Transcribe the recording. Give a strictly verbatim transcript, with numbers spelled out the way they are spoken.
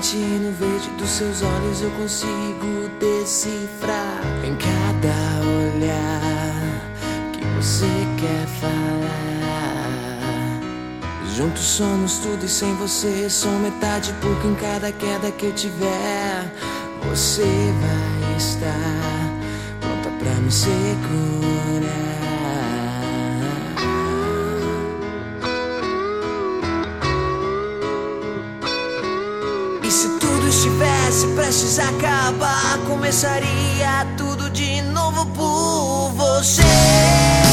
noite, no verde dos seus olhos eu consigo decifrar em cada olhar que você quer falar. Juntos somos tudo e sem você sou metade, porque em cada queda que eu tiver você vai estar pronta pra me segurar. E se tudo estivesse prestes a acabar, começaria tudo de novo por você.